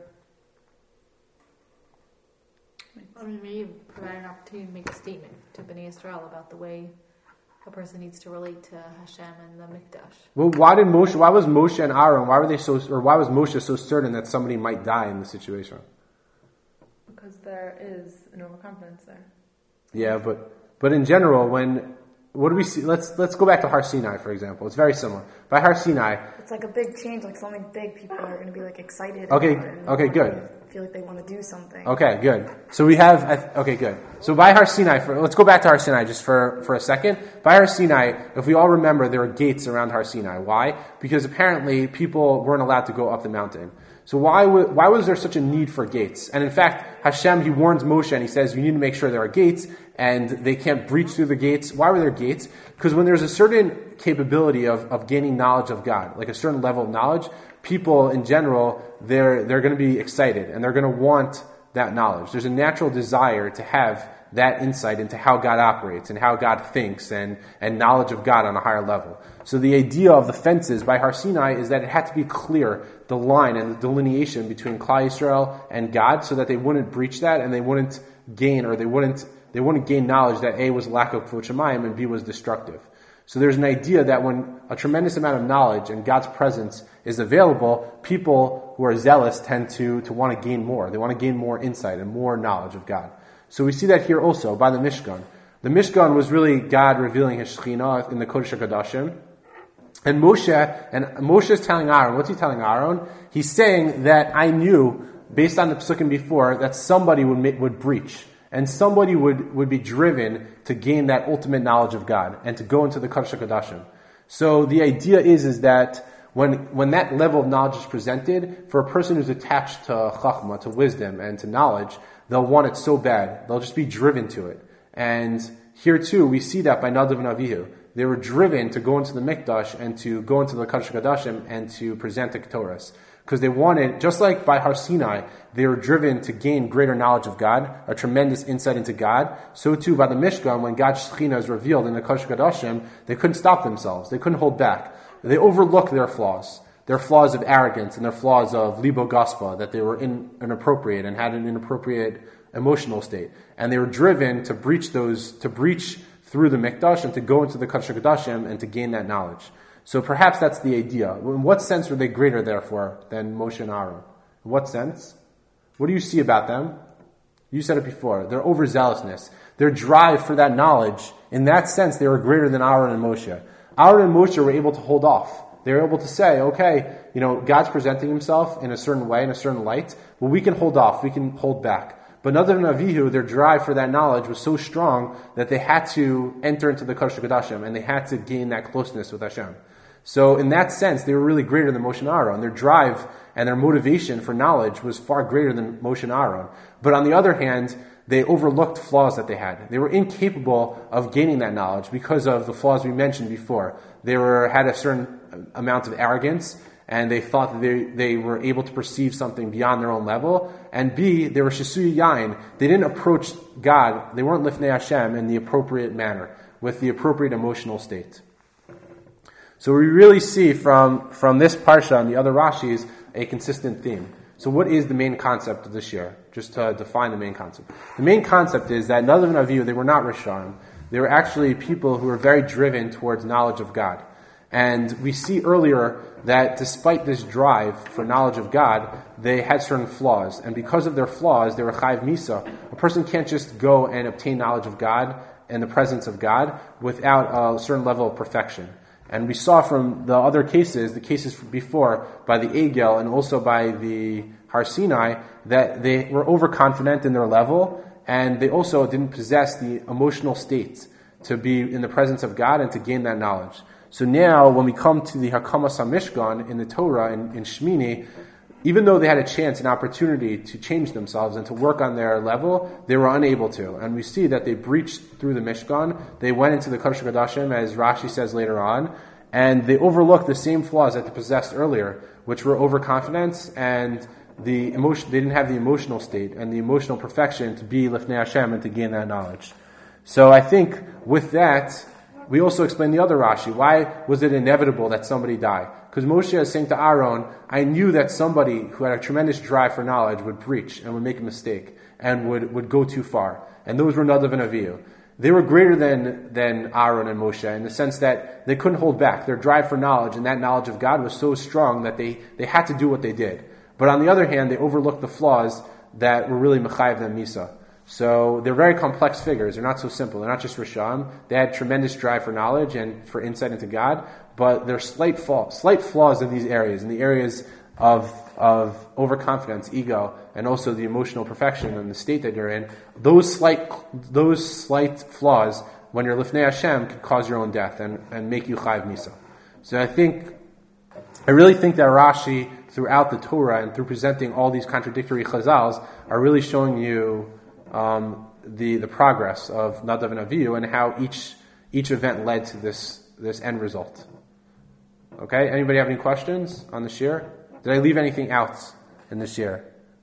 I mean, maybe provide an opportunity to make a statement to Bnei Israel about the way a person needs to relate to Hashem and the Mikdash. Well, why did Moshe? Why was Moshe and Aaron? Why were they so? Or why was Moshe so certain that somebody might die in the situation? Because there is an overconfidence there. Yeah, but But in general, when what do we see? Let's let's go back to Har Sinai, for example. It's very similar. By Har Sinai, it's like a big change, like something big. People are going to be like excited. Okay, about okay, good. Feel like they want to do something. Okay, good. So we have okay, good. So by Har Sinai, for, let's go back to Har Sinai just for for a second. By Har Sinai, if we all remember, there were gates around Har Sinai. Why? Because apparently people weren't allowed to go up the mountain. So why w- why was there such a need for gates? And in fact, Hashem, he warns Moshe and he says, you need to make sure there are gates and they can't breach through the gates. Why were there gates? Because when there's a certain capability of, of gaining knowledge of God, like a certain level of knowledge, people in general, they're they're going to be excited and they're going to want that knowledge. There's a natural desire to have that insight into how God operates and how God thinks and, and knowledge of God on a higher level. So the idea of the fences by Har Sinai is that it had to be clear, the line and the delineation between Klal Yisrael and God, so that they wouldn't breach that and they wouldn't gain or they wouldn't they wouldn't gain knowledge that A was lack of Kvod Shemayim and B was destructive. So there's an idea that when a tremendous amount of knowledge and God's presence is available, people who are zealous tend to, to want to gain more. They want to gain more insight and more knowledge of God. So we see that here also by the Mishkan. The Mishkan was really God revealing His Shekhinah in the Kodesh HaKodashim. And Moshe, and Moshe is telling Aaron, what's he telling Aaron? He's saying that I knew, based on the Psukim before, that somebody would make, would breach. And somebody would, would be driven to gain that ultimate knowledge of God and to go into the Kodesh HaKodashim. So the idea is, is that when, when that level of knowledge is presented, for a person who's attached to Chachma, to wisdom and to knowledge, they'll want it so bad. They'll just be driven to it. And here too, we see that by Nadav and Avihu. They were driven to go into the Mikdash and to go into the Kodesh HaKodashim and to present the Ketores. Because they wanted, just like by Har Sinai, they were driven to gain greater knowledge of God, a tremendous insight into God. So too by the Mishkan, when God's Shekhinah is revealed in the Kodesh HaKodashim, they couldn't stop themselves. They couldn't hold back. They overlooked their flaws. Their flaws of arrogance and their flaws of libo gaspa, that they were in, inappropriate and had an inappropriate emotional state. And they were driven to breach those, to breach through the Mikdash and to go into the Kodesh HaKodashim and to gain that knowledge. So perhaps that's the idea. In what sense were they greater, therefore, than Moshe and Aaron? In what sense? What do you see about them? You said it before. Their overzealousness, their drive for that knowledge, in that sense, they were greater than Aaron and Moshe. Aaron and Moshe were able to hold off. They were able to say, okay, you know, God's presenting himself in a certain way, in a certain light, but we can hold off, we can hold back. But Nadav and Avihu, their drive for that knowledge was so strong that they had to enter into the Kodesh HaKodashim and they had to gain that closeness with Hashem. So in that sense, they were really greater than Moshe and Aaron. Their drive and their motivation for knowledge was far greater than Moshe and Aaron. But on the other hand, they overlooked flaws that they had. They were incapable of gaining that knowledge because of the flaws we mentioned before. They were had a certain amount of arrogance, and they thought that they, they were able to perceive something beyond their own level. And B, they were Shisuya Yain. They didn't approach God. They weren't Lifnei Hashem in the appropriate manner, with the appropriate emotional state. So we really see from, from this Parsha and the other Rashis a consistent theme. So what is the main concept of this year? Just to define the main concept. The main concept is that Nadav and Avihu, they were not Rishonim. They were actually people who were very driven towards knowledge of God. And we see earlier that despite this drive for knowledge of God, they had certain flaws. And because of their flaws, they were Chayv Misa. A person can't just go and obtain knowledge of God and the presence of God without a certain level of perfection. And we saw from the other cases, the cases before, by the Egel and also by the Har Sinai, that they were overconfident in their level, and they also didn't possess the emotional state to be in the presence of God and to gain that knowledge. So now, when we come to the Hakamas HaMishkan in the Torah, in, in Shmini, even though they had a chance, an opportunity to change themselves and to work on their level, they were unable to. And we see that they breached through the Mishkan. They went into the Kodesh HaKodashim, as Rashi says later on, and they overlooked the same flaws that they possessed earlier, which were overconfidence and the emotion. They didn't have the emotional state and the emotional perfection to be Lifnei Hashem and to gain that knowledge. So I think with that, we also explain the other Rashi. Why was it inevitable that somebody die? Because Moshe is saying to Aaron, I knew that somebody who had a tremendous drive for knowledge would breach and would make a mistake and would, would go too far. And those were Nadav and Avihu. They were greater than, than Aaron and Moshe in the sense that they couldn't hold back. Their drive for knowledge and that knowledge of God was so strong that they, they had to do what they did. But on the other hand, they overlooked the flaws that were really Mechayev them Misa. So they're very complex figures. They're not so simple. They're not just Risham. They had tremendous drive for knowledge and for insight into God, but there are slight flaws, slight flaws in these areas, in the areas of of overconfidence, ego, and also the emotional perfection and the state that you're in. Those slight those slight flaws, when you're Lifnei Hashem, can cause your own death and, and make you Chayiv Misa. So I think, I really think that Rashi, throughout the Torah and through presenting all these contradictory chazals, are really showing you um, the the progress of Nadav and Avihu and how each each event led to this this end result. Okay, anybody have any questions on the shir? Did I leave anything out in the shir?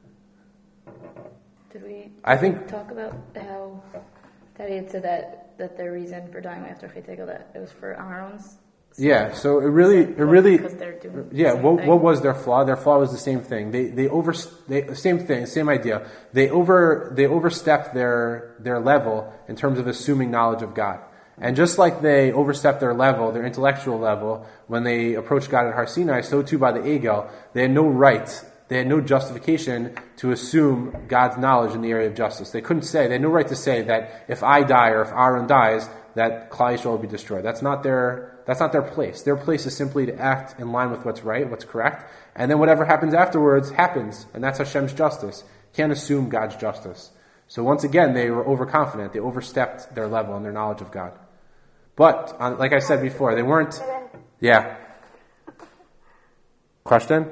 Did we? Did I think we talk about how that he had said that that the reason for dying after Chaytegel, that it was for Aaron's. Yeah, so it really, it really, because they're doing yeah. the same What, thing. what was their flaw? Their flaw was the same thing. They, they over, they, same thing, same idea. They over, they overstepped their, their level in terms of assuming knowledge of God. And just like they overstepped their level, their intellectual level, when they approached God at Har Sinai, so too by the Egel, they had no right, they had no justification to assume God's knowledge in the area of justice. They couldn't say, they had no right to say that if I die or if Aaron dies, that Klal Yisrael will be destroyed. That's not their, that's not their place. Their place is simply to act in line with what's right, what's correct, and then whatever happens afterwards happens, and that's Hashem's justice. Can't assume God's justice. So once again, they were overconfident. They overstepped their level and their knowledge of God. But, uh, like I said before, they weren't... Yeah. Question?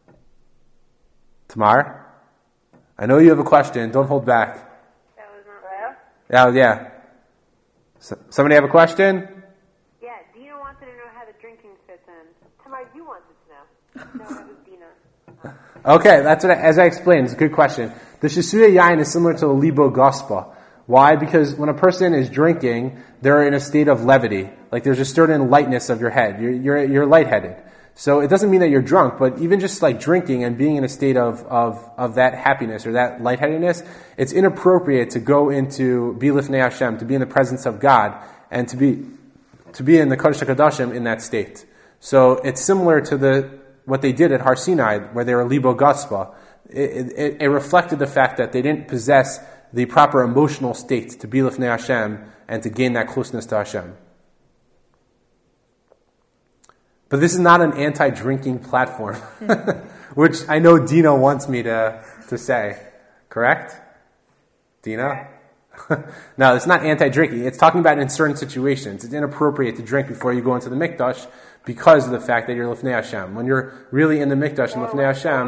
Tamar? I know you have a question. Don't hold back. That was not real? Yeah, yeah. So, somebody have a question? Yeah, Dina wanted to know how the drinking fits in. Tamar, you wanted to know. No, that was Dina. Okay, that's what I, as I explained, it's a good question. The Shisuya Yain is similar to the Libo Gospa. Why? Because when a person is drinking, they're in a state of levity. Like there's a certain lightness of your head. You're, you're, you're lightheaded. So it doesn't mean that you're drunk, but even just like drinking and being in a state of, of, of that happiness or that lightheadedness, it's inappropriate to go into, be Lifnei Hashem, to be in the presence of God, and to be, to be in the Kodesh HaKadoshim in that state. So it's similar to the, what they did at Har Sinai, where they were Libo Gaspa. It, it, it reflected the fact that they didn't possess the proper emotional state to be Lifnei Hashem and to gain that closeness to Hashem. But this is not an anti-drinking platform, which I know Dina wants me to, to say. Correct? Dina? No, it's not anti-drinking. It's talking about in certain situations. It's inappropriate to drink before you go into the mikdash because of the fact that you're Lifnei Hashem. When you're really in the mikdash and Lifnei Hashem...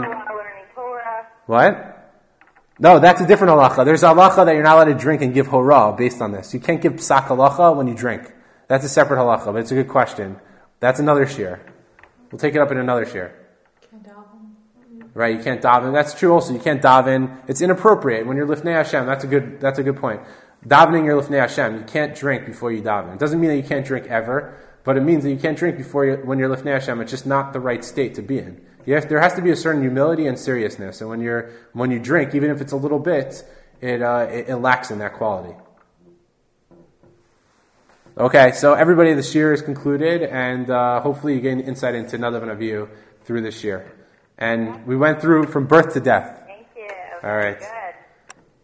What? No, that's a different halacha. There's a halacha that you're not allowed to drink and give hora based on this. You can't give psak halacha when you drink. That's a separate halacha, but it's a good question. That's another shir. We'll take it up in another shir. Can't daven. Right, you can't daven. That's true also. You can't daven. It's inappropriate when you're Lifnei Hashem. That's a good, that's a good point. Davening, you're Lifnei Hashem. You can't drink before you daven. It doesn't mean that you can't drink ever, but it means that you can't drink before you, when you're Lifnei Hashem. It's just not the right state to be in. You have, there has to be a certain humility and seriousness. And when you're, when you drink, even if it's a little bit, it, uh, it, it lacks in that quality. Okay, so everybody, the shir is concluded, and uh, hopefully you gain insight into Nadav and Avihu through this shir. And we went through from birth to death. Thank you. All right. Good.